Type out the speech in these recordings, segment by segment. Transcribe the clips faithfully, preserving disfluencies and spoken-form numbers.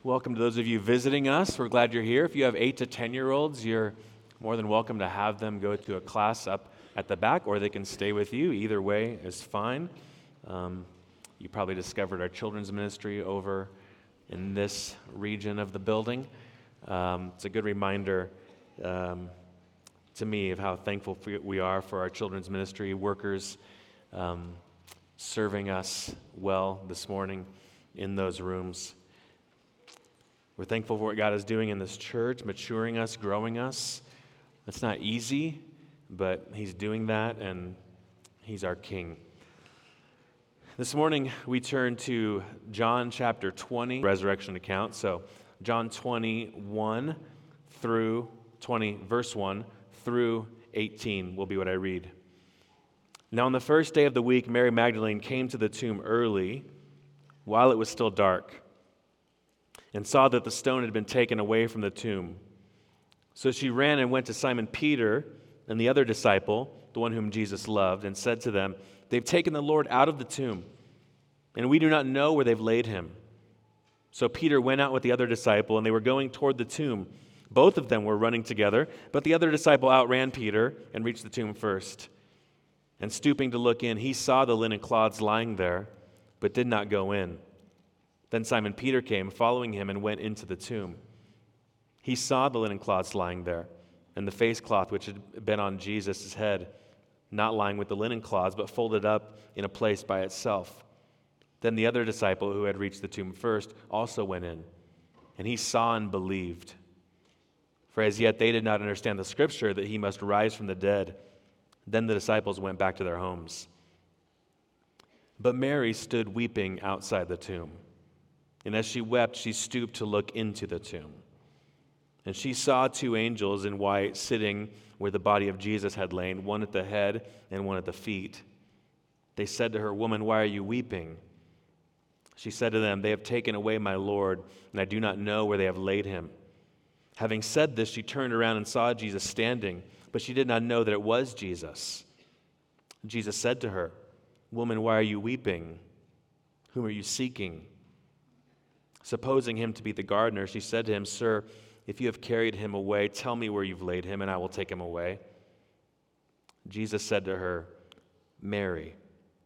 Welcome to those of you visiting us. We're glad you're here. If you have eight to ten-year-olds, you're more than welcome to have them go to a class up at the back, or they can stay with you. Either way is fine. Um, you probably discovered our children's ministry over in this region of the building. Um, it's a good reminder um, to me of how thankful we are for our children's ministry workers um, serving us well this morning in those rooms. We're thankful for what God is doing in this church, maturing us, growing us. It's not easy, but He's doing that, and He's our King. This morning, we turn to John chapter twenty, resurrection account. So John twenty-one through twenty, verse one through eighteen will be what I read. Now on the first day of the week, Mary Magdalene came to the tomb early, while it was still dark, and saw that the stone had been taken away from the tomb. So she ran and went to Simon Peter and the other disciple, the one whom Jesus loved, and said to them, "They've taken the Lord out of the tomb, and we do not know where they've laid him." So Peter went out with the other disciple, and they were going toward the tomb. Both of them were running together, but the other disciple outran Peter and reached the tomb first. And stooping to look in, he saw the linen cloths lying there, but did not go in. Then Simon Peter came, following him, and went into the tomb. He saw the linen cloths lying there, and the face cloth which had been on Jesus' head, not lying with the linen cloths, but folded up in a place by itself. Then the other disciple who had reached the tomb first also went in, and he saw and believed. For as yet they did not understand the scripture that he must rise from the dead. Then the disciples went back to their homes. But Mary stood weeping outside the tomb. And as she wept, she stooped to look into the tomb. And she saw two angels in white sitting where the body of Jesus had lain, one at the head and one at the feet. They said to her, "Woman, why are you weeping?" She said to them, "They have taken away my Lord, and I do not know where they have laid him." Having said this, she turned around and saw Jesus standing, but she did not know that it was Jesus. Jesus said to her, "Woman, why are you weeping? Whom are you seeking?" Supposing him to be the gardener, she said to him, "Sir, if you have carried him away, tell me where you've laid him, and I will take him away." Jesus said to her, "Mary."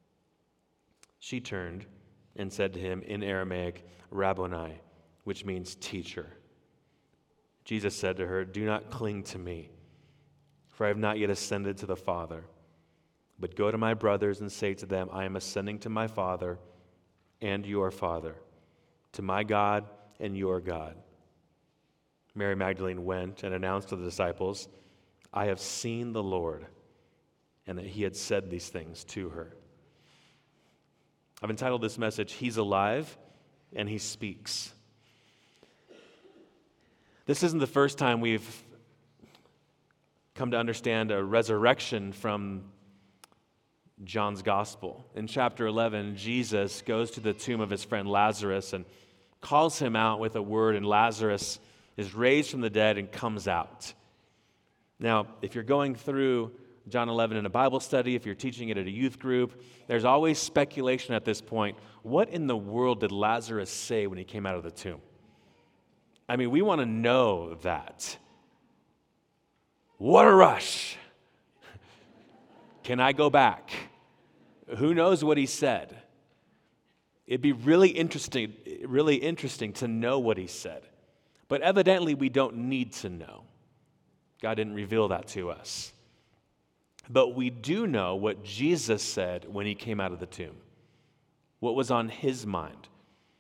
She turned and said to him in Aramaic, "Rabboni," which means teacher. Jesus said to her, "Do not cling to me, for I have not yet ascended to the Father. But go to my brothers and say to them, I am ascending to my Father and your Father, to my God and your God." Mary Magdalene went and announced to the disciples, "I have seen the Lord," and that he had said these things to her. I've entitled this message, "He's Alive and He Speaks." This isn't the first time we've come to understand a resurrection from John's Gospel. In chapter eleven, Jesus goes to the tomb of his friend Lazarus and calls him out with a word, and Lazarus is raised from the dead and comes out. Now, if you're going through John eleven in a Bible study, if you're teaching it at a youth group, there's always speculation at this point. What in the world did Lazarus say when he came out of the tomb? I mean, we want to know that. What a rush. Can I go back? Who knows what he said? It'd be really interesting, really interesting to know what he said. But evidently, we don't need to know. God didn't reveal that to us. But we do know what Jesus said when he came out of the tomb. What was on his mind.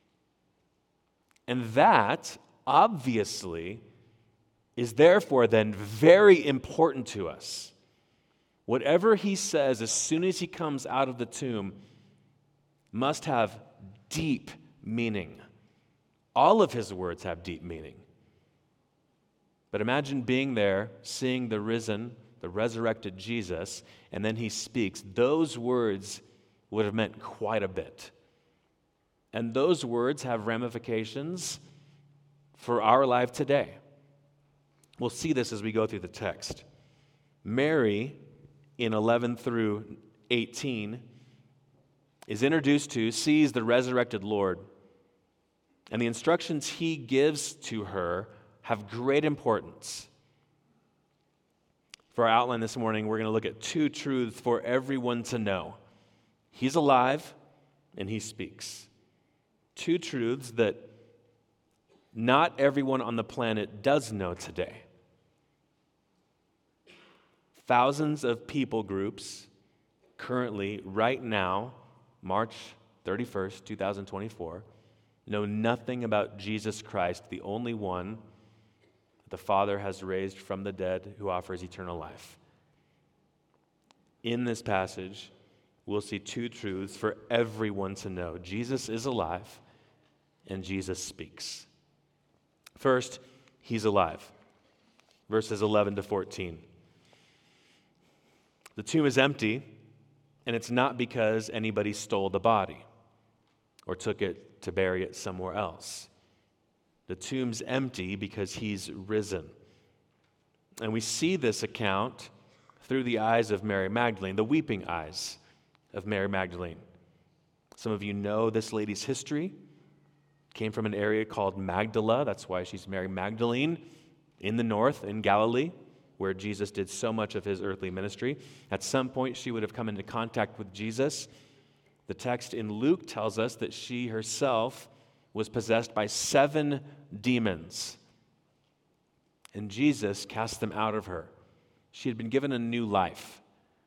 And that, obviously, is therefore then very important to us. Whatever he says as soon as he comes out of the tomb must have deep meaning. All of his words have deep meaning. But imagine being there, seeing the risen, the resurrected Jesus, and then he speaks. Those words would have meant quite a bit. And those words have ramifications for our life today. We'll see this as we go through the text. Mary, in eleven through eighteen, is introduced to, sees the resurrected Lord, And the instructions he gives to her have great importance. For our outline this morning, we're going to look at two truths for everyone to know. He's alive and he speaks. Two truths that not everyone on the planet does know today. Thousands of people groups currently, right now, March thirty-first, twenty twenty-four, know nothing about Jesus Christ, the only one that the Father has raised from the dead who offers eternal life. In this passage, we'll see two truths for everyone to know. Jesus is alive, and Jesus speaks. First, he's alive. Verses eleven to fourteen. The tomb is empty, and it's not because anybody stole the body or took it to bury it somewhere else. The tomb's empty because he's risen. And we see this account through the eyes of Mary Magdalene, the weeping eyes of Mary Magdalene. Some of you know this lady's history. Came from an area called Magdala. That's why she's Mary Magdalene in the north, in Galilee, where Jesus did so much of his earthly ministry. At some point, she would have come into contact with Jesus. The text in Luke tells us that she herself was possessed by seven demons, and Jesus cast them out of her. She had been given a new life.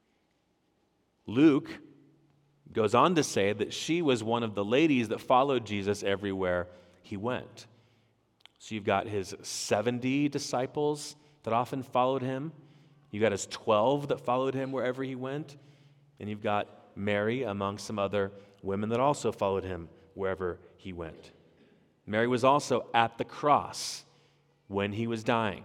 Luke goes on to say that she was one of the ladies that followed Jesus everywhere he went. So you've got his seventy disciples that often followed him. You've got his twelve that followed him wherever he went. And you've got Mary among some other women that also followed him wherever he went. Mary was also at the cross when he was dying,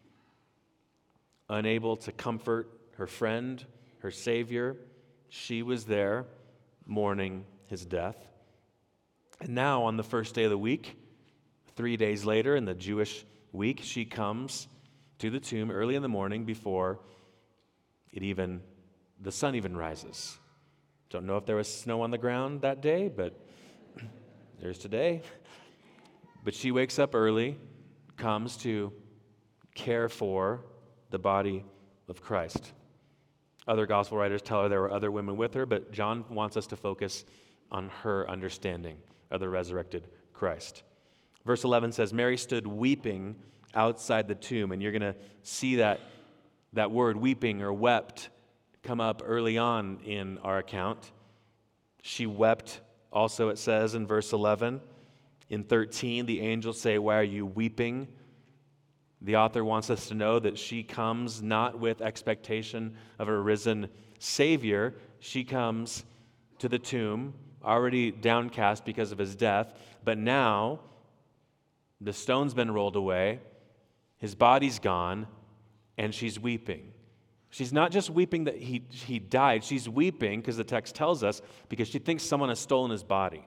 unable to comfort her friend, her Savior. She was there mourning his death. And now on the first day of the week, three days later in the Jewish week, she comes to the tomb early in the morning before it even the sun even rises. Don't know if there was snow on the ground that day, but there's today. But she wakes up early, comes to care for the body of Christ. Other gospel writers tell her there were other women with her, but John wants us to focus on her understanding of the resurrected Christ. Verse eleven says, Mary stood weeping outside the tomb, and you're going to see that, that word weeping or wept come up early on in our account. She wept also, it says in verse eleven. In thirteen, the angels say, why are you weeping? The author wants us to know that she comes not with expectation of a risen Savior. She comes to the tomb, already downcast because of his death, but now the stone's been rolled away, his body's gone, and she's weeping. She's not just weeping that he, he died. She's weeping, because the text tells us, because she thinks someone has stolen his body.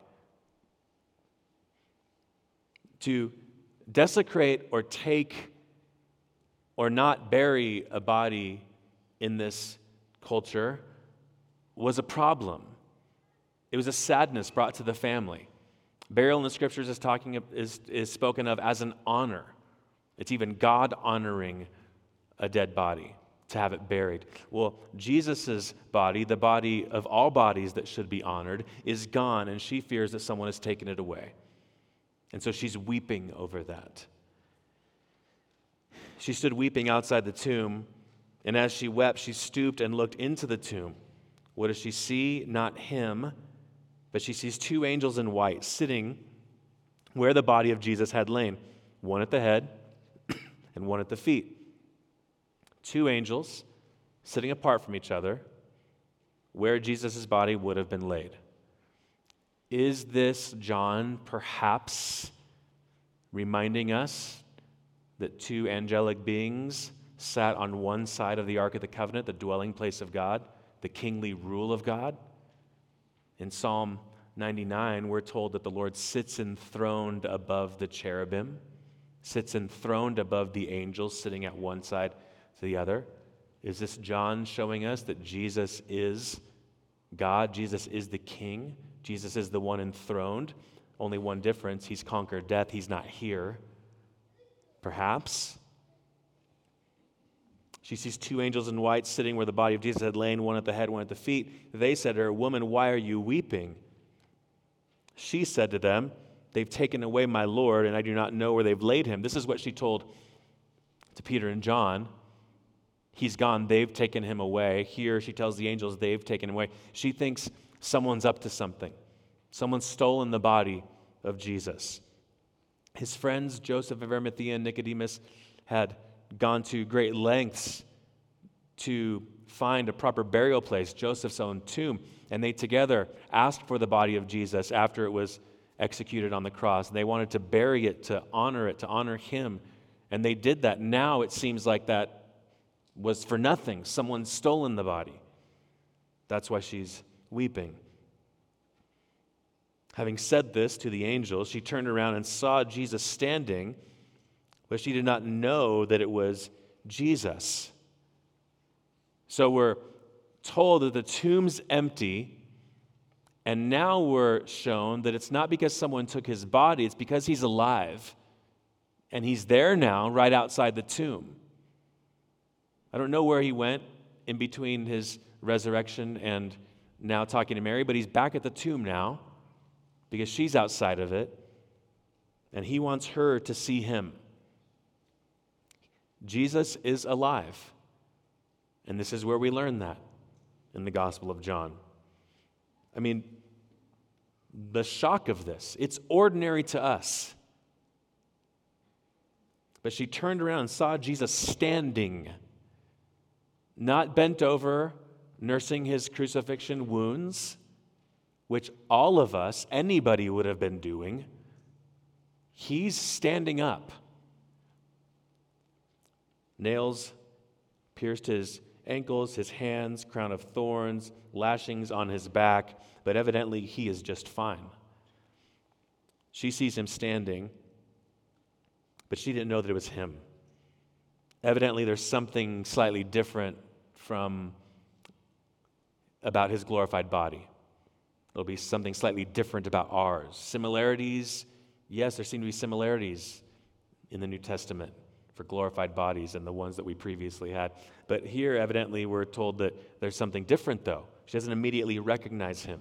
To desecrate or take or not bury a body in this culture was a problem. It was a sadness brought to the family. Burial in the scriptures is talking is, is spoken of as an honor. It's even God honoring a dead body to have it buried. Well, Jesus' body, the body of all bodies that should be honored, is gone, and she fears that someone has taken it away. And so she's weeping over that. She stood weeping outside the tomb, and as she wept, she stooped and looked into the tomb. What does she see? Not him, but she sees two angels in white sitting where the body of Jesus had lain, one at the head and one at the feet. Two angels sitting apart from each other where Jesus' body would have been laid. Is this John perhaps reminding us that two angelic beings sat on one side of the Ark of the Covenant, the dwelling place of God, the kingly rule of God? In Psalm ninety-nine, we're told that the Lord sits enthroned above the cherubim, sits enthroned above the angels sitting at one side to the other. Is this John showing us that Jesus is God? Jesus is the King? Jesus is the one enthroned only one difference. He's conquered death. He's not here. Perhaps. She sees two angels in white sitting where the body of Jesus had lain, one at the head, one at the feet. They said to her, "Woman, why are you weeping?" She said to them, "They've taken away my Lord, and I do not know where they've laid him." This is what she told to Peter and John. He's gone. They've taken him away. Here she tells the angels they've taken him away. She thinks someone's up to something. Someone's stolen the body of Jesus. His friends, Joseph of Arimathea and Nicodemus, had gone to great lengths to find a proper burial place, Joseph's own tomb, and they together asked for the body of Jesus after it was executed on the cross. They wanted to bury it, to honor it, to honor him, and they did that. Now it seems like that was for nothing. Someone's stolen the body. That's why she's weeping. Having said this to the angel, she turned around and saw Jesus standing, but she did not know that it was Jesus. So we're told that the tomb's empty, and now we're shown that it's not because someone took his body, it's because he's alive, and he's there now, right outside the tomb. I don't know where he went in between his resurrection and now talking to Mary, but he's back at the tomb now because she's outside of it, and he wants her to see him. Jesus is alive, and this is where we learn that in the Gospel of John. I mean, the shock of this, it's ordinary to us. But she turned around and saw Jesus standing, not bent over, nursing his crucifixion wounds, which all of us, anybody would have been doing. He's standing up. Nails pierced his ankles, his hands, crown of thorns, lashings on his back, but evidently he is just fine. She sees him standing, but she didn't know that it was him. Evidently there's something slightly different from about his glorified body. There'll be something slightly different about ours. Similarities, yes, there seem to be similarities in the New Testament for glorified bodies and the ones that we previously had. But here, evidently, we're told that there's something different, though. She doesn't immediately recognize him.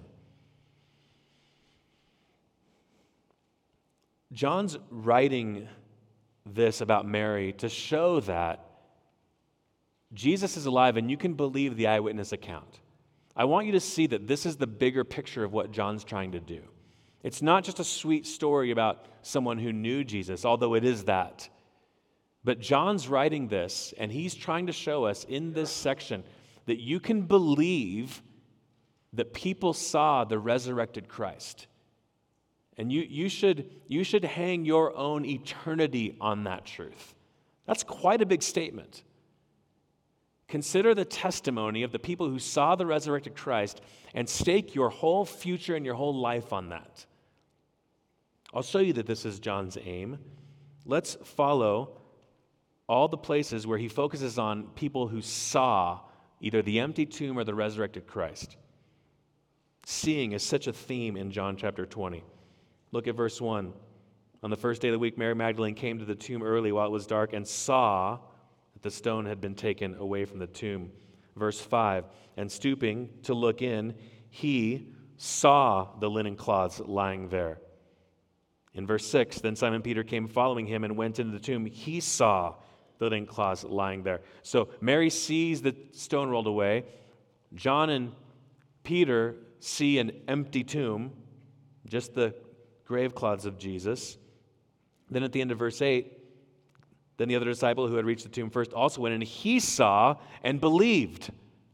John's writing this about Mary to show that Jesus is alive, and you can believe the eyewitness account. I want you to see that this is the bigger picture of what John's trying to do. It's not just a sweet story about someone who knew Jesus, although it is that. But John's writing this, and he's trying to show us in this section that you can believe that people saw the resurrected Christ. And you, you, should, you should hang your own eternity on that truth. That's quite a big statement. Consider the testimony of the people who saw the resurrected Christ and stake your whole future and your whole life on that. I'll show you that this is John's aim. Let's follow all the places where he focuses on people who saw either the empty tomb or the resurrected Christ. Seeing is such a theme in John chapter twenty. Look at verse one. On the first day of the week, Mary Magdalene came to the tomb early while it was dark and saw that the stone had been taken away from the tomb. Verse five, and stooping to look in, he saw the linen cloths lying there. In verse six, then Simon Peter came following him and went into the tomb. He saw the linen cloths lying there. So Mary sees the stone rolled away. John and Peter see an empty tomb, just the grave cloths of Jesus. Then at the end of verse eight, then the other disciple who had reached the tomb first also went in, and he saw and believed.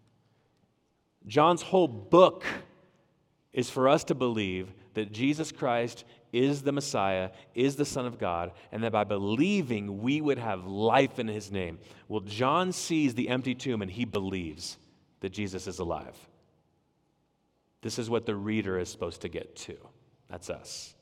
John's whole book is for us to believe that Jesus Christ is the Messiah, is the Son of God, and that by believing we would have life in his name. Well, John sees the empty tomb and he believes that Jesus is alive. This is what the reader is supposed to get to. That's us.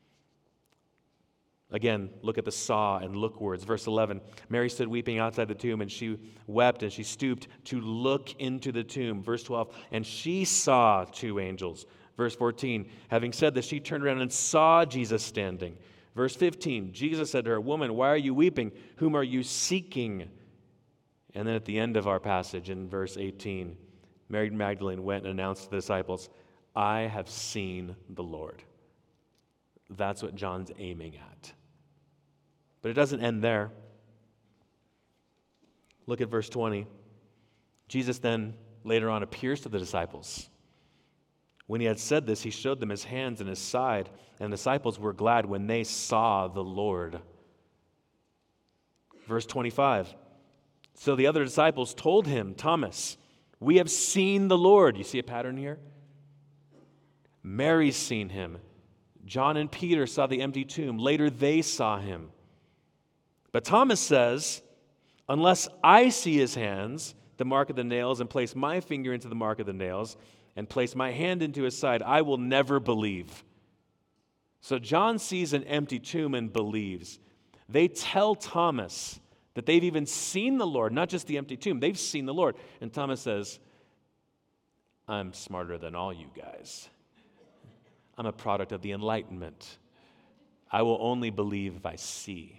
Again, look at the saw and look words. Verse eleven, Mary stood weeping outside the tomb, and she wept, and she stooped to look into the tomb. Verse twelve, and she saw two angels Verse fourteen, having said this, she turned around and saw Jesus standing. Verse fifteen, Jesus said to her, "Woman, why are you weeping? Whom are you seeking?" And then at the end of our passage in verse eighteen, Mary Magdalene went and announced to the disciples, "I have seen the Lord." That's what John's aiming at. But it doesn't end there. Look at verse twenty. Jesus then later on appears to the disciples. When he had said this, he showed them his hands and his side, and the disciples were glad when they saw the Lord. Verse twenty-five. So the other disciples told him, Thomas, "We have seen the Lord." You see a pattern here? Mary's seen him. John and Peter saw the empty tomb. Later they saw him. But Thomas says, "Unless I see his hands, the mark of the nails, and place my finger into the mark of the nails, and place my hand into his side, I will never believe." So John sees an empty tomb and believes. They tell Thomas that they've even seen the Lord, not just the empty tomb. They've seen the Lord. And Thomas says, "I'm smarter than all you guys. I'm a product of the Enlightenment. I will only believe if I see."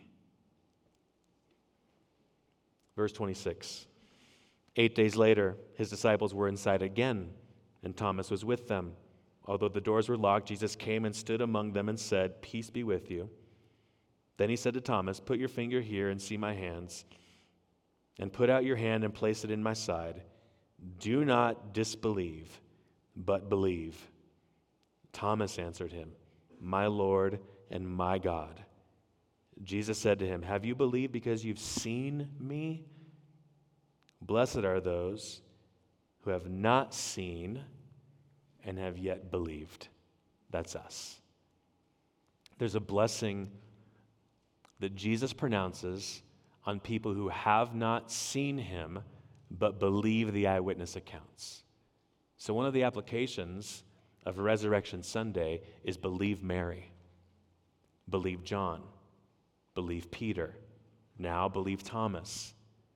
Verse twenty-six. Eight days later, his disciples were inside again, and Thomas was with them. Although the doors were locked, Jesus came and stood among them and said, "Peace be with you." Then he said to Thomas, "Put your finger here and see my hands, and put out your hand and place it in my side. Do not disbelieve, but believe." Thomas answered him, "My Lord and my God." Jesus said to him, "Have you believed because you've seen me? Blessed are those who have not seen and have yet believed." That's us. There's a blessing that Jesus pronounces on people who have not seen him but believe the eyewitness accounts. So one of the applications of Resurrection Sunday is believe Mary, believe John, believe Peter, now believe Thomas.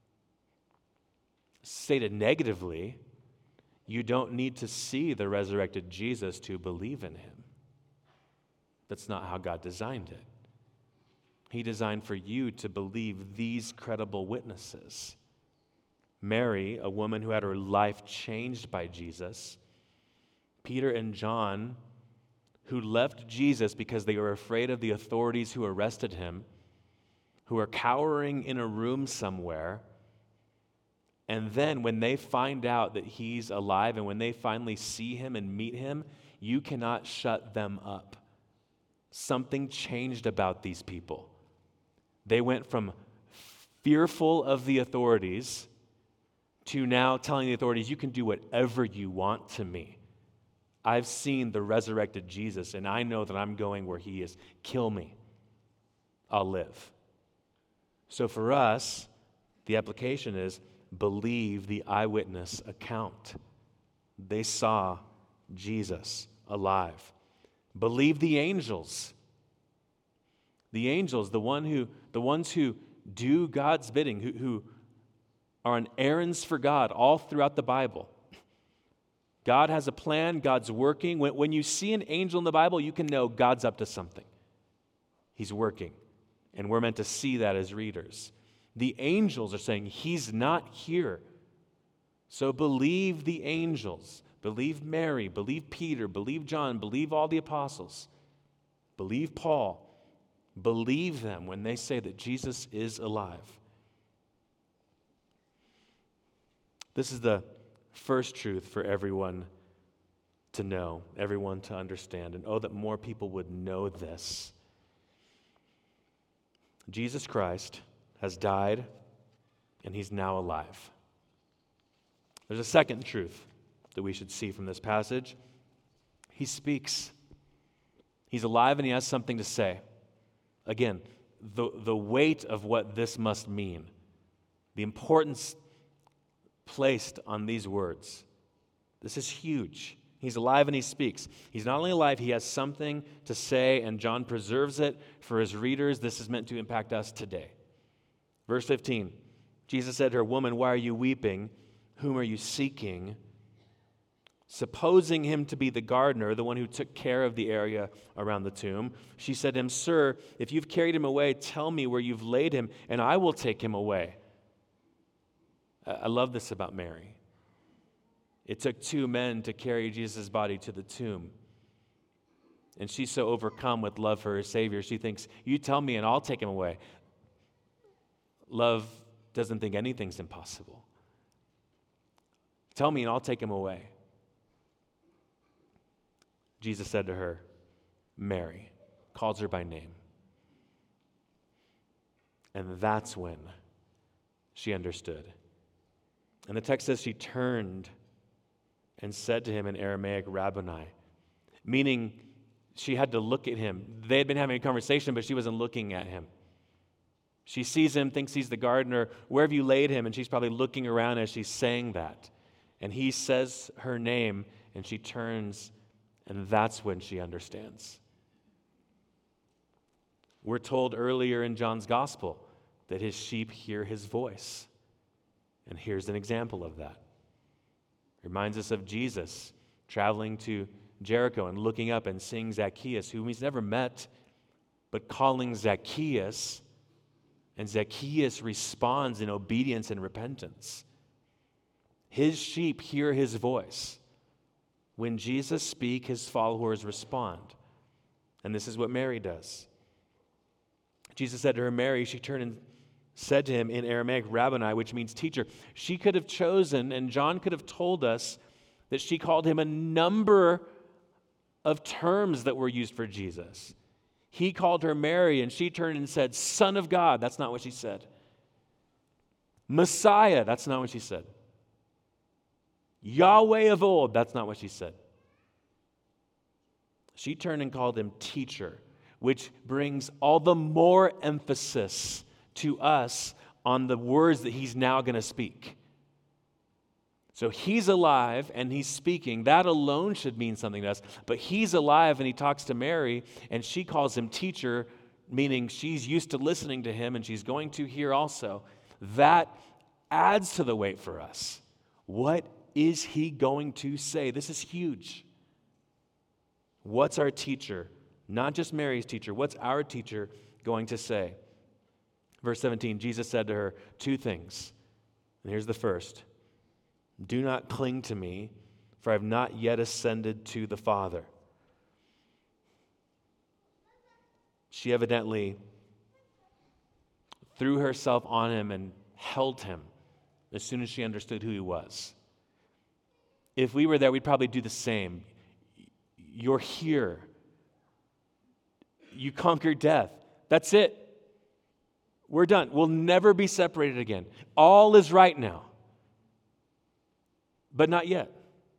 Stated negatively, you don't need to see the resurrected Jesus to believe in him. That's not how God designed it. He designed for you to believe these credible witnesses. Mary, a woman who had her life changed by Jesus. Peter and John, who left Jesus because they were afraid of the authorities who arrested him, who are cowering in a room somewhere. And then when they find out that he's alive and when they finally see him and meet him, you cannot shut them up. Something changed about these people. They went from fearful of the authorities to now telling the authorities, "You can do whatever you want to me. I've seen the resurrected Jesus, and I know that I'm going where he is. Kill me. I'll live." So for us, the application is believe the eyewitness account. They saw Jesus alive. Believe the angels. The angels, the one who, the ones who do God's bidding, who, who are on errands for God all throughout the Bible. God has a plan, God's working. When, when you see an angel in the Bible, you can know God's up to something. He's working. And we're meant to see that as readers. The angels are saying, he's not here. So believe the angels. Believe Mary. Believe Peter. Believe John. Believe all the apostles. Believe Paul. Believe them when they say that Jesus is alive. This is the first truth for everyone to know, everyone to understand. And oh, that more people would know this. Jesus Christ has died, and he's now alive. There's a second truth that we should see from this passage. He speaks. He's alive, and he has something to say. Again, the, the weight of what this must mean, the importance placed on these words. This is huge. He's alive and he speaks. He's not only alive, he has something to say, and John preserves it for his readers. This is meant to impact us today. Verse fifteen, Jesus said to her, "Woman, why are you weeping? Whom are you seeking?" Supposing him to be the gardener, the one who took care of the area around the tomb, she said to him, "Sir, if you've carried him away, tell me where you've laid him, and I will take him away." I love this about Mary. It took two men to carry Jesus' body to the tomb. And she's so overcome with love for her Savior, she thinks, "You tell me and I'll take him away." Love doesn't think anything's impossible. "Tell me and I'll take him away." Jesus said to her, "Mary," calls her by name. And that's when she understood. And the text says she turned and said to him in Aramaic, "Rabboni," meaning she had to look at him. They had been having a conversation, but she wasn't looking at him. She sees him, thinks he's the gardener. "Where have you laid him?" And she's probably looking around as she's saying that. And he says her name, and she turns, and that's when she understands. We're told earlier in John's gospel that his sheep hear his voice. And here's an example of that. It reminds us of Jesus traveling to Jericho and looking up and seeing Zacchaeus, whom he's never met, but calling Zacchaeus, and Zacchaeus responds in obedience and repentance. His sheep hear his voice. When Jesus speaks, his followers respond. And this is what Mary does. Jesus said to her, "Mary," she turned and said to him in Aramaic, "Rabboni," which means teacher. She could have chosen, and John could have told us, that she called him a number of terms that were used for Jesus. He called her Mary, and she turned and said, "Son of God." That's not what she said. "Messiah." That's not what she said. "Yahweh of old." That's not what she said. She turned and called him teacher, which brings all the more emphasis to us on the words that he's now going to speak. So he's alive and he's speaking. That alone should mean something to us. But he's alive and he talks to Mary, and she calls him teacher, meaning she's used to listening to him and she's going to hear also. That adds to the weight for us. What is he going to say? This is huge. What's our teacher? Not just Mary's teacher. What's our teacher going to say? Verse seventeen, Jesus said to her two things. And here's the first. "Do not cling to me, for I have not yet ascended to the Father." She evidently threw herself on him and held him as soon as she understood who he was. If we were there, we'd probably do the same. You're here. You conquered death. That's it. We're done. We'll never be separated again. All is right now. But not yet.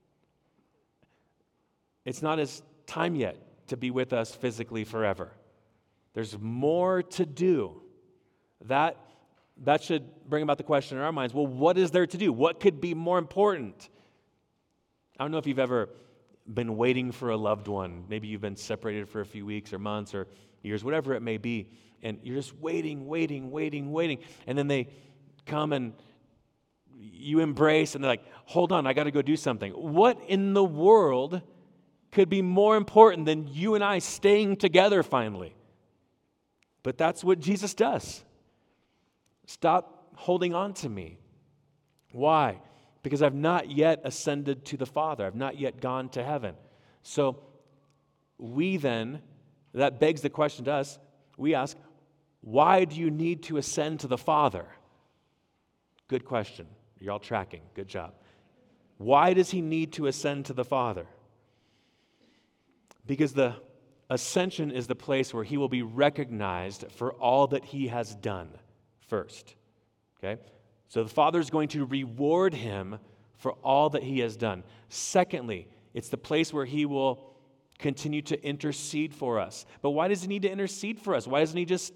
It's not his time yet to be with us physically forever. There's more to do. That, that should bring about the question in our minds, well, what is there to do? What could be more important? I don't know if you've ever been waiting for a loved one. Maybe you've been separated for a few weeks or months or years, whatever it may be, and you're just waiting, waiting, waiting, waiting, and then they come and you embrace, and they're like, "Hold on, I got to go do something." What in the world could be more important than you and I staying together finally? But that's what Jesus does. Stop holding on to me. Why? Because I've not yet ascended to the Father. I've not yet gone to heaven. So we then, that begs the question to us, we ask, why do you need to ascend to the Father? Good question. You're all tracking. Good job. Why does he need to ascend to the Father? Because the ascension is the place where he will be recognized for all that he has done first. Okay? So the Father is going to reward him for all that he has done. Secondly, it's the place where he will continue to intercede for us. But why does he need to intercede for us? Why doesn't he just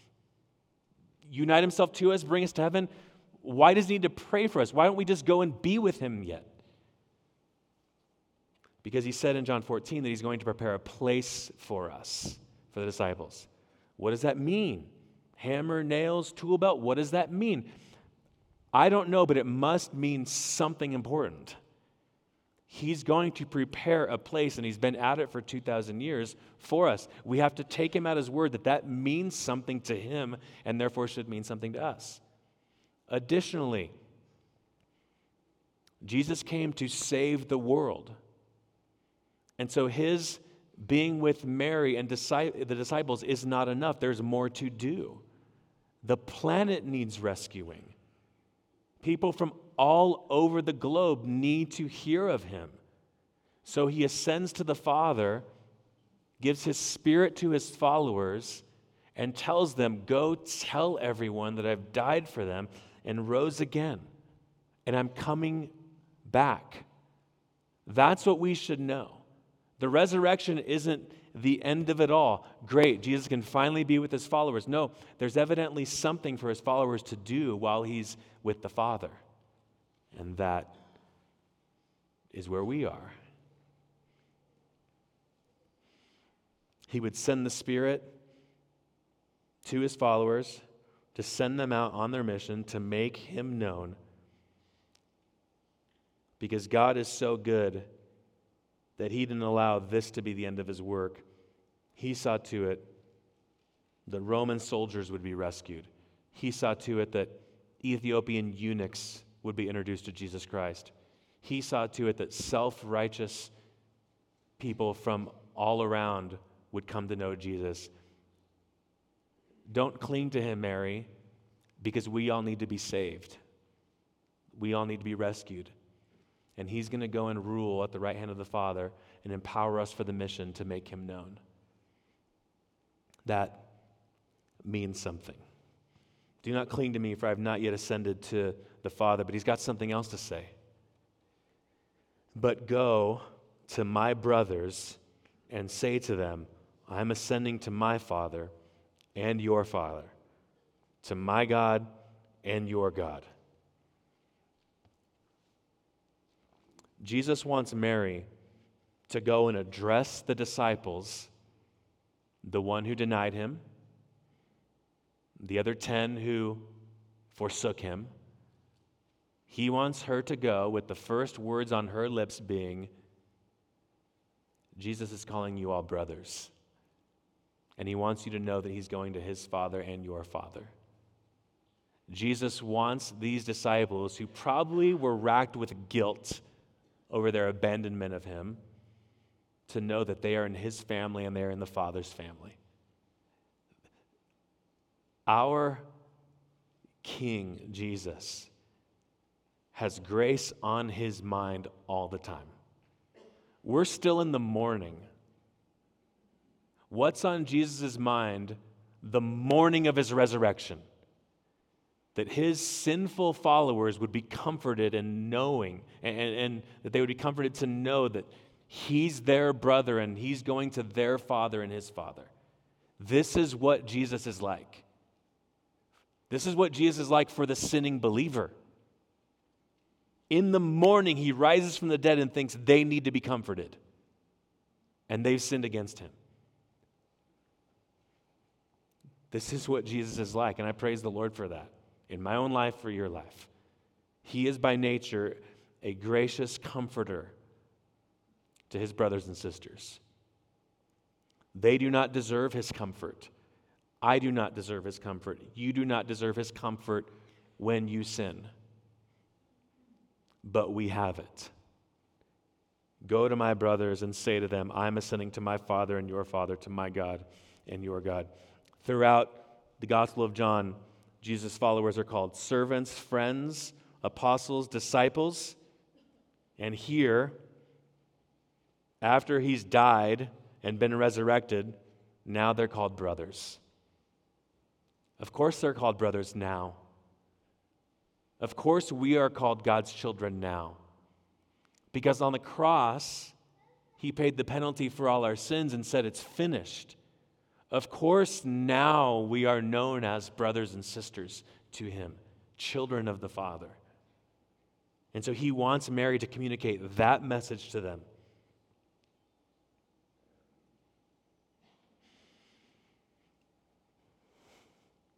unite himself to us, bring us to heaven? Why does he need to pray for us? Why don't we just go and be with him yet? Because he said in John fourteen that he's going to prepare a place for us, for the disciples. What does that mean? Hammer, nails, tool belt, what does that mean? I don't know, but it must mean something important. He's going to prepare a place, and he's been at it for two thousand years for us. We have to take him at his word that that means something to him and therefore should mean something to us. Additionally, Jesus came to save the world. And so his being with Mary and the disciples is not enough. There's more to do. The planet needs rescuing. People from all over the globe need to hear of him. So he ascends to the Father, gives his Spirit to his followers, and tells them, go tell everyone that I've died for them and rose again, and I'm coming back. That's what we should know. The resurrection isn't the end of it all. Great, Jesus can finally be with his followers. No, there's evidently something for his followers to do while he's with the Father. And that is where we are. He would send the Spirit to his followers to send them out on their mission to make him known. Because God is so good that he didn't allow this to be the end of his work. He saw to it that Roman soldiers would be rescued. He saw to it that Ethiopian eunuchs would be introduced to Jesus Christ. He saw to it that self-righteous people from all around would come to know Jesus. Don't cling to him, Mary, because we all need to be saved. We all need to be rescued. And he's going to go and rule at the right hand of the Father and empower us for the mission to make him known. That means something. Do not cling to me, for I have not yet ascended to the Father. But he's got something else to say. But go to my brothers and say to them, I am ascending to my Father and your Father, to my God and your God. Jesus wants Mary to go and address the disciples, the one who denied him, the other ten who forsook him. He wants her to go with the first words on her lips being, Jesus is calling you all brothers. And he wants you to know that he's going to his Father and your Father. Jesus wants these disciples who probably were racked with guilt over their abandonment of him to know that they are in his family and they are in the Father's family. Our King, Jesus, has grace on his mind all the time. We're still in the morning. What's on Jesus' mind the morning of his resurrection? That his sinful followers would be comforted in knowing, and, and that they would be comforted to know that he's their brother and he's going to their Father and his Father. This is what Jesus is like. This is what Jesus is like for the sinning believer. In the morning, he rises from the dead and thinks they need to be comforted. And they've sinned against him. This is what Jesus is like, and I praise the Lord for that. In my own life, for your life. He is by nature a gracious comforter to his brothers and sisters. They do not deserve his comfort. I do not deserve his comfort. You do not deserve his comfort when you sin. But we have it. Go to my brothers and say to them, I'm ascending to my Father and your Father, to my God and your God. Throughout the Gospel of John, Jesus' followers are called servants, friends, apostles, disciples. And here, after he's died and been resurrected, now they're called brothers. Of course they're called brothers now. Of course we are called God's children now. Because on the cross, he paid the penalty for all our sins and said it's finished. Of course, now we are known as brothers and sisters to him, children of the Father. And so he wants Mary to communicate that message to them.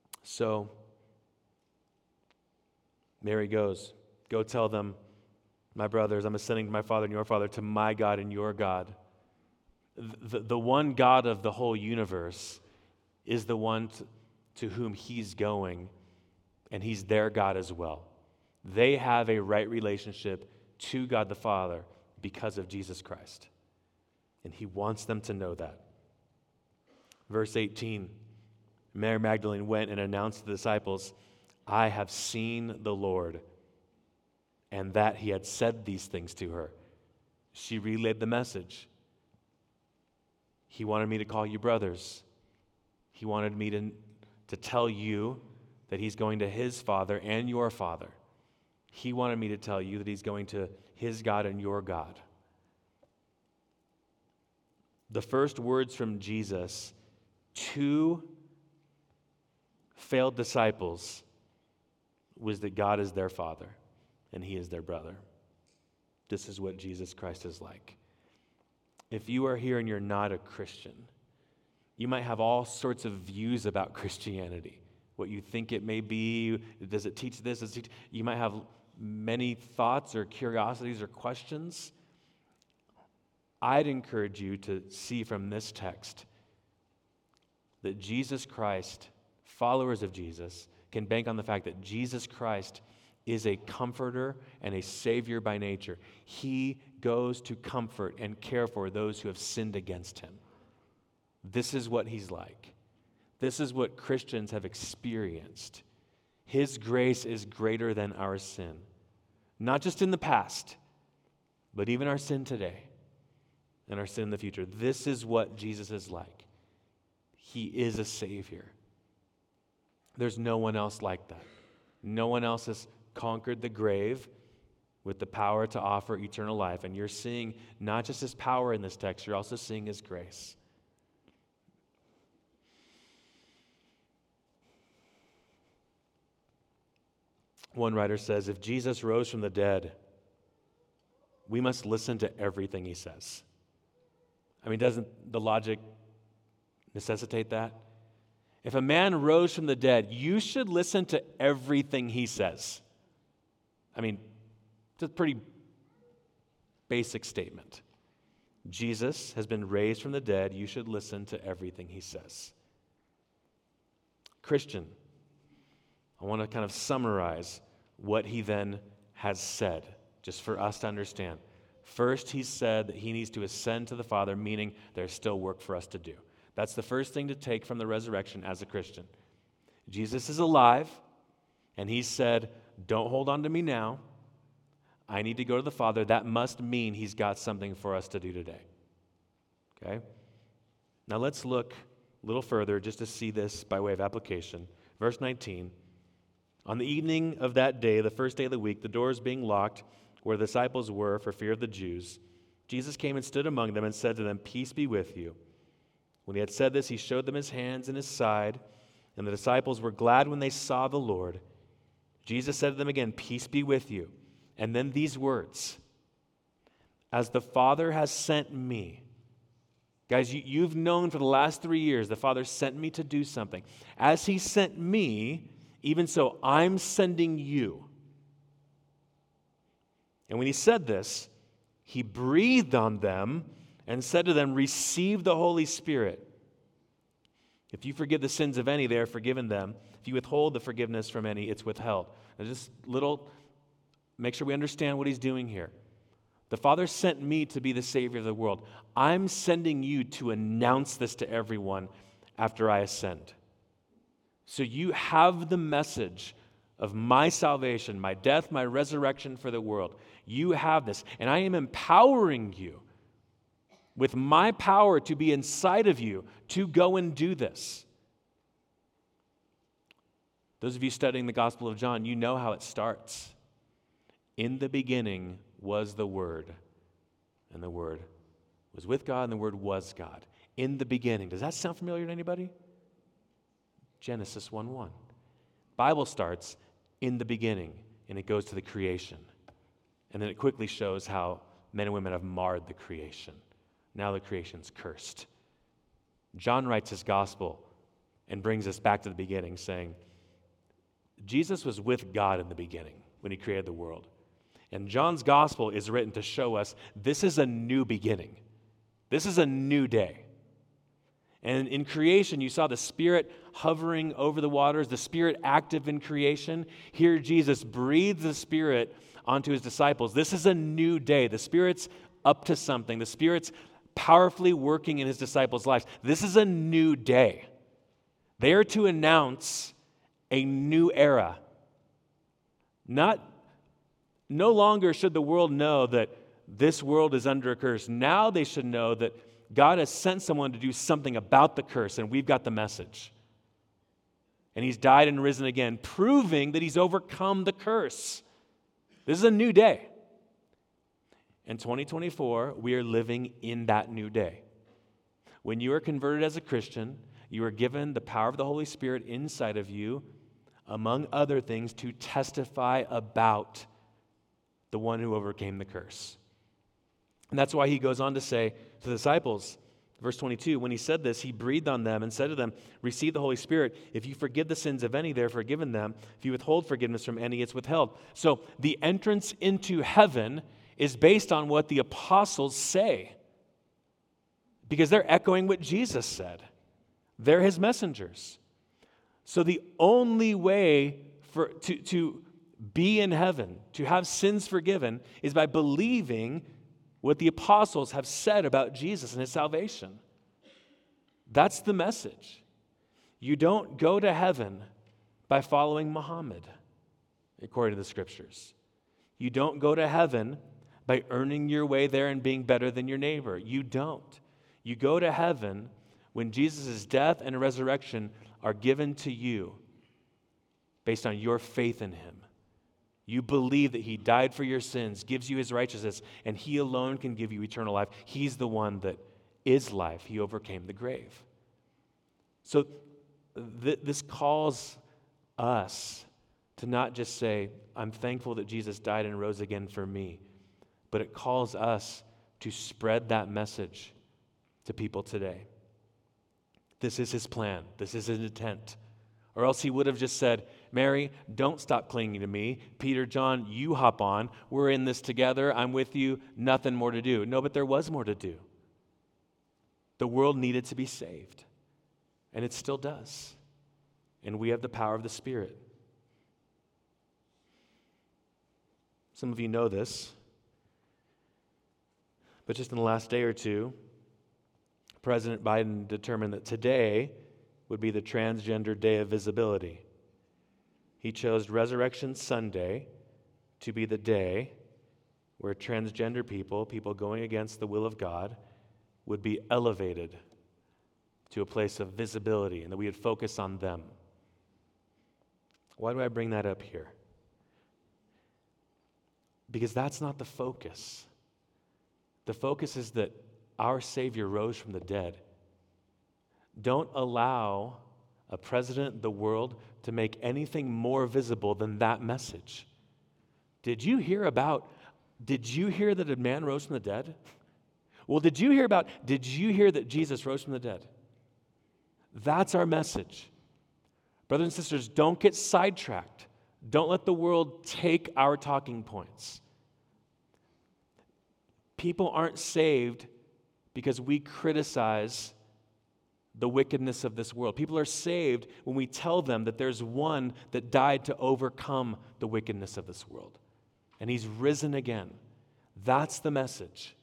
So, Mary goes, go tell them, My brothers, I'm ascending to my Father and your Father, to my God and your God. The, the one God of the whole universe is the one to, to whom he's going, and he's their God as well. They have a right relationship to God the Father because of Jesus Christ. And he wants them to know that. Verse eighteen, Mary Magdalene went and announced to the disciples, I have seen the Lord, and that he had said these things to her. She relayed the message. He wanted me to call you brothers. He wanted me to, to tell you that he's going to his Father and your Father. He wanted me to tell you that he's going to his God and your God. The first words from Jesus to failed disciples was that God is their Father and he is their brother. This is what Jesus Christ is like. If you are here and you're not a Christian, you might have all sorts of views about Christianity. What you think it may be, does it teach this? Does it teach? You might have many thoughts or curiosities or questions. I'd encourage you to see from this text that Jesus Christ, followers of Jesus, can bank on the fact that Jesus Christ is a comforter and a savior by nature. He goes to comfort and care for those who have sinned against him. This is what he's like. This is what Christians have experienced. His grace is greater than our sin. Not just in the past, but even our sin today and our sin in the future. This is what Jesus is like. He is a savior. There's no one else like that. No one else has conquered the grave with the power to offer eternal life. And you're seeing not just his power in this text, you're also seeing his grace. One writer says, if Jesus rose from the dead, we must listen to everything he says. I mean, doesn't the logic necessitate that? If a man rose from the dead, you should listen to everything he says. I mean, it's a pretty basic statement. Jesus has been raised from the dead. You should listen to everything he says. Christian, I want to kind of summarize what he then has said, just for us to understand. First, he said that he needs to ascend to the Father, meaning there's still work for us to do. That's the first thing to take from the resurrection as a Christian. Jesus is alive, and he said, don't hold on to me now. I need to go to the Father. That must mean he's got something for us to do today. Okay? Now let's look a little further just to see this by way of application. Verse nineteen, on the evening of that day, the first day of the week, the doors being locked where the disciples were for fear of the Jews, Jesus came and stood among them and said to them, peace be with you. When he had said this, he showed them his hands and his side, and the disciples were glad when they saw the Lord. Jesus said to them again, peace be with you. And then these words, as the Father has sent me. Guys, you, you've known for the last three years the Father sent me to do something. As he sent me, even so, I'm sending you. And when he said this, he breathed on them and said to them, receive the Holy Spirit. If you forgive the sins of any, they are forgiven them. If you withhold the forgiveness from any, it's withheld. Now just little, make sure we understand what he's doing here. The Father sent me to be the Savior of the world. I'm sending you to announce this to everyone after I ascend. So you have the message of my salvation, my death, my resurrection for the world. You have this, and I am empowering you with my power to be inside of you to go and do this. Those of you studying the Gospel of John, you know how it starts. In the beginning was the Word, and the Word was with God, and the Word was God. In the beginning. Does that sound familiar to anybody? Genesis one one. Bible starts in the beginning, and it goes to the creation. And then it quickly shows how men and women have marred the creation. Now the creation's cursed. John writes his gospel and brings us back to the beginning, saying, Jesus was with God in the beginning when he created the world. And John's gospel is written to show us this is a new beginning. This is a new day. And in creation, you saw the Spirit hovering over the waters, the Spirit active in creation. Here, Jesus breathes the Spirit onto his disciples. This is a new day. The Spirit's up to something. The Spirit's powerfully working in his disciples' lives. This is a new day. They are to announce a new era. Not, no longer should the world know that this world is under a curse. Now they should know that God has sent someone to do something about the curse, and we've got the message. And he's died and risen again, proving that he's overcome the curse. This is a new day. In twenty twenty-four, we are living in that new day. When you are converted as a Christian, you are given the power of the Holy Spirit inside of you, among other things, to testify about the one who overcame the curse. And that's why he goes on to say to the disciples, verse twenty-two, when he said this, he breathed on them and said to them, receive the Holy Spirit. If you forgive the sins of any, they're forgiven them. If you withhold forgiveness from any, it's withheld. So the entrance into heaven is based on what the apostles say, because they're echoing what Jesus said. They're his messengers. So the only way for to, to be in heaven, to have sins forgiven, is by believing what the apostles have said about Jesus and his salvation. That's the message. You don't go to heaven by following Muhammad, according to the scriptures. You don't go to heaven by earning your way there and being better than your neighbor. You don't. You go to heaven when Jesus' death and resurrection are given to you based on your faith in him. You believe that he died for your sins, gives you his righteousness, and he alone can give you eternal life. He's the one that is life. He overcame the grave. So th- this calls us to not just say, I'm thankful that Jesus died and rose again for me, but it calls us to spread that message to people today. This is his plan. This is his intent. Or else he would have just said, Mary, don't stop clinging to me. Peter, John, you hop on. We're in this together. I'm with you. Nothing more to do. No, but there was more to do. The world needed to be saved. And it still does. And we have the power of the Spirit. Some of you know this. But just in the last day or two, President Biden determined that today would be the Transgender Day of Visibility. He chose Resurrection Sunday to be the day where transgender people, people going against the will of God, would be elevated to a place of visibility and that we would focus on them. Why do I bring that up here? Because that's not the focus. The focus is that our Savior rose from the dead. Don't allow a president of the world to make anything more visible than that message. Did you hear about, did you hear that a man rose from the dead? Well, did you hear about, did you hear that Jesus rose from the dead? That's our message. Brothers and sisters, don't get sidetracked. Don't let the world take our talking points. People aren't saved because we criticize the wickedness of this world. People are saved when we tell them that there's one that died to overcome the wickedness of this world. And he's risen again. That's the message.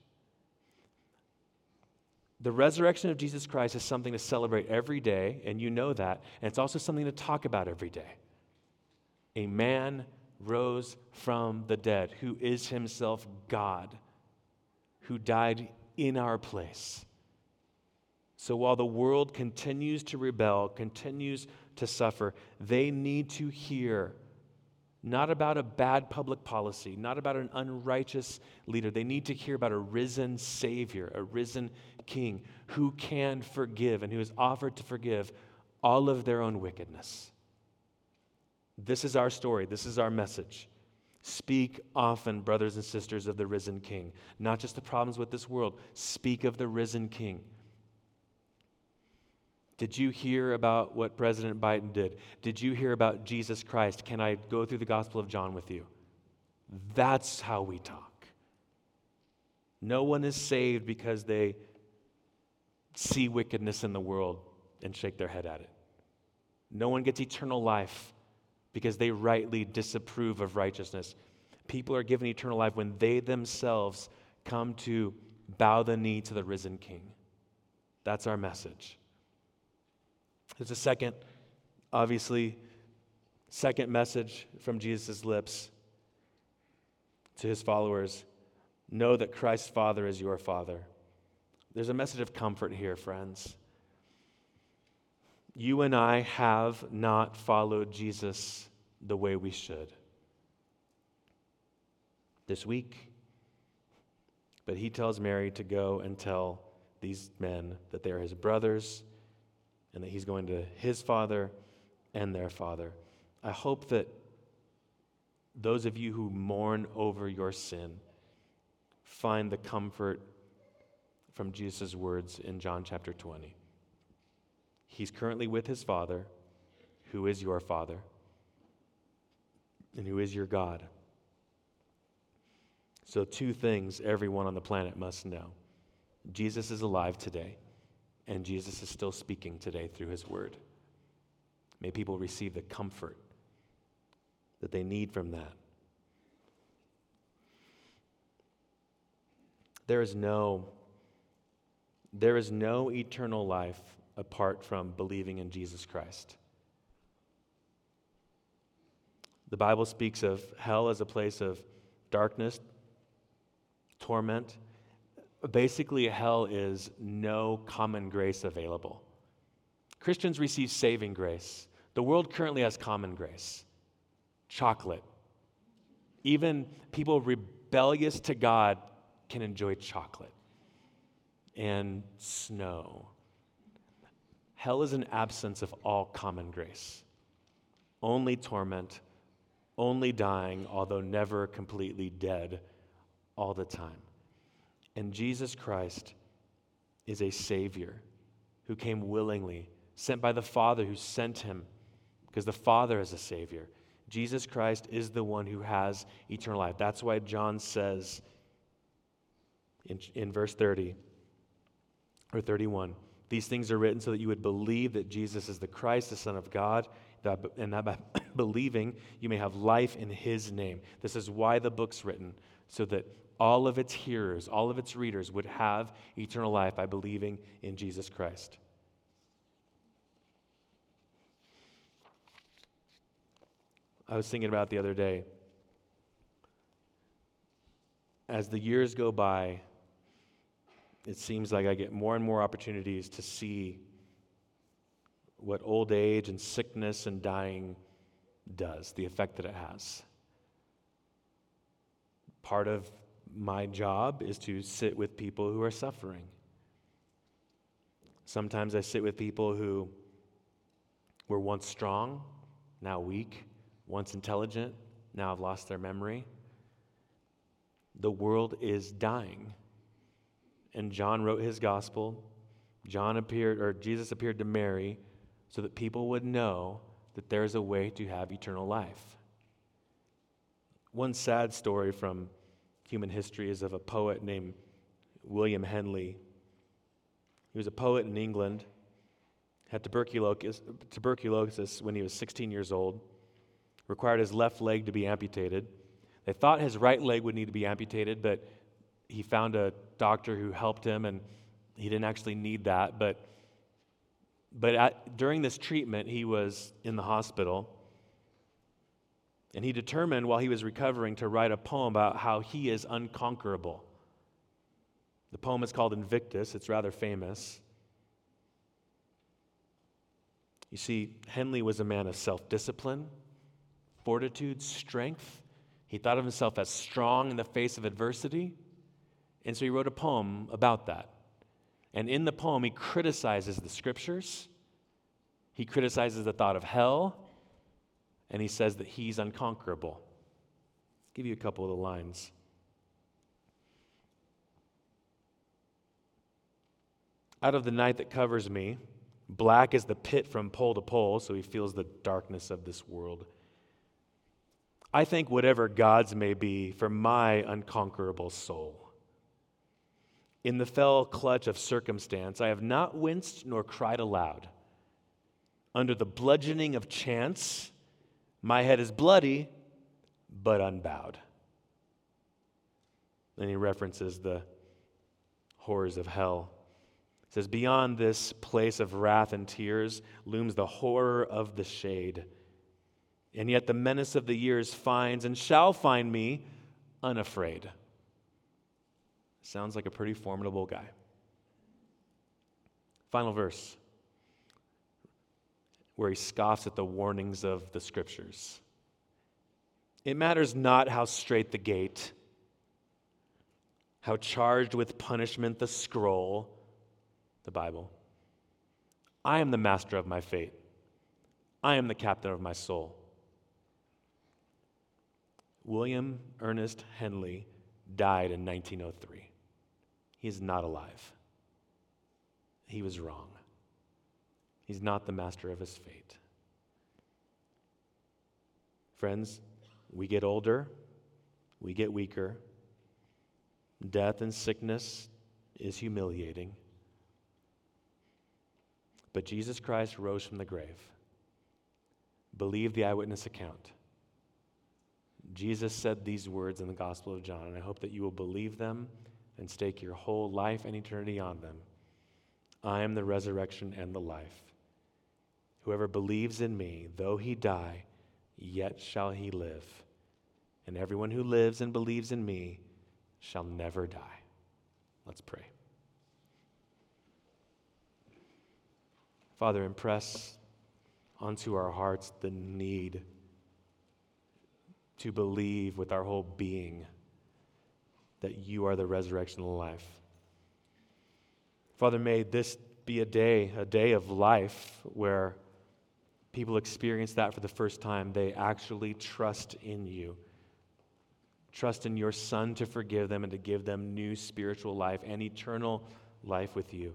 The resurrection of Jesus Christ is something to celebrate every day, and you know that. And it's also something to talk about every day. A man rose from the dead, who is himself God, who died in our place. So while the world continues to rebel, continues to suffer, they need to hear not about a bad public policy, not about an unrighteous leader. They need to hear about a risen Savior, a risen King who can forgive and who has offered to forgive all of their own wickedness. This is our story. This is our message. Speak often, brothers and sisters, of the risen King. Not just the problems with this world. Speak of the risen King. Did you hear about what President Biden did? Did you hear about Jesus Christ? Can I go through the Gospel of John with you? That's how we talk. No one is saved because they see wickedness in the world and shake their head at it. No one gets eternal life because they rightly disapprove of righteousness. People are given eternal life when they themselves come to bow the knee to the risen King. That's our message. There's a second, obviously, second message from Jesus' lips to his followers. Know that Christ's Father is your Father. There's a message of comfort here, friends. You and I have not followed Jesus the way we should this week. But he tells Mary to go and tell these men that they are his brothers and that he's going to his father and their father. I hope that those of you who mourn over your sin find the comfort from Jesus' words in John chapter twenty. He's currently with his Father, who is your Father, and who is your God. So two things everyone on the planet must know. Jesus is alive today, and Jesus is still speaking today through his word. May people receive the comfort that they need from that. There is no, there is no eternal life apart from believing in Jesus Christ. The Bible speaks of hell as a place of darkness, torment. Basically, hell is no common grace available. Christians receive saving grace. The world currently has common grace. Chocolate. Even people rebellious to God can enjoy chocolate and snow. Hell is an absence of all common grace. Only torment, only dying, although never completely dead all the time. And Jesus Christ is a Savior who came willingly, sent by the Father who sent him, because the Father is a Savior. Jesus Christ is the one who has eternal life. That's why John says in, in verse thirty or thirty-one, these things are written so that you would believe that Jesus is the Christ, the Son of God, that, and that by believing you may have life in his name. This is why the book's written, so that all of its hearers, all of its readers would have eternal life by believing in Jesus Christ. I was thinking about it the other day. As the years go by, it seems like I get more and more opportunities to see what old age and sickness and dying does, the effect that it has. Part of my job is to sit with people who are suffering. Sometimes I sit with people who were once strong, now weak, once intelligent, now have lost their memory. The world is dying. And John wrote his gospel. John appeared, or Jesus appeared to Mary so that people would know that there's a way to have eternal life. One sad story from human history is of a poet named William Henley. He was a poet in England, had tuberculosis, tuberculosis when he was sixteen years old, required his left leg to be amputated. They thought his right leg would need to be amputated, but he found a doctor who helped him, and he didn't actually need that. But, but at, during this treatment, he was in the hospital, and he determined while he was recovering to write a poem about how he is unconquerable. The poem is called Invictus. It's rather famous. You see, Henley was a man of self-discipline, fortitude, strength. He thought of himself as strong in the face of adversity. And so he wrote a poem about that. And in the poem, he criticizes the scriptures. He criticizes the thought of hell. And he says that he's unconquerable. I'll give you a couple of the lines. Out of the night that covers me, black is the pit from pole to pole, so he feels the darkness of this world. I thank whatever gods may be for my unconquerable soul. In the fell clutch of circumstance, I have not winced nor cried aloud. Under the bludgeoning of chance, my head is bloody, but unbowed. Then he references the horrors of hell. It says, beyond this place of wrath and tears looms the horror of the shade. And yet the menace of the years finds and shall find me unafraid. Sounds like a pretty formidable guy. Final verse, where he scoffs at the warnings of the Scriptures. It matters not how straight the gate, how charged with punishment the scroll, the Bible. I am the master of my fate. I am the captain of my soul. William Ernest Henley died in nineteen oh three. He is not alive. He was wrong. He's not the master of his fate. Friends, we get older, we get weaker. Death and sickness is humiliating. But Jesus Christ rose from the grave. Believe the eyewitness account. Jesus said these words in the Gospel of John, and I hope that you will believe them and stake your whole life and eternity on them. I am the resurrection and the life. Whoever believes in me, though he die, yet shall he live. And everyone who lives and believes in me shall never die. Let's pray. Father, impress onto our hearts the need to believe with our whole being that you are the resurrection and life. Father, may this be a day, a day of life where people experience that for the first time. They actually trust in you. Trust in your Son to forgive them and to give them new spiritual life and eternal life with you.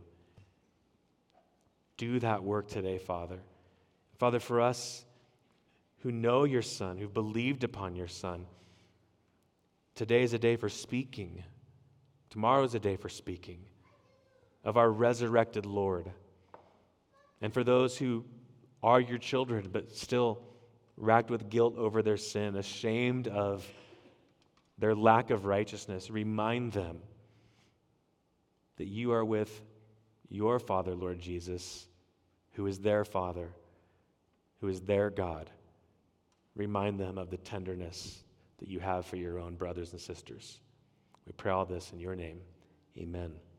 Do that work today, Father. Father, for us who know your Son, who've believed upon your Son, today is a day for speaking. Tomorrow is a day for speaking of our resurrected Lord. And for those who are your children but still racked with guilt over their sin, ashamed of their lack of righteousness, remind them that you are with your Father, Lord Jesus, who is their Father, who is their God. Remind them of the tenderness that you have for your own brothers and sisters. We pray all this in your name. Amen.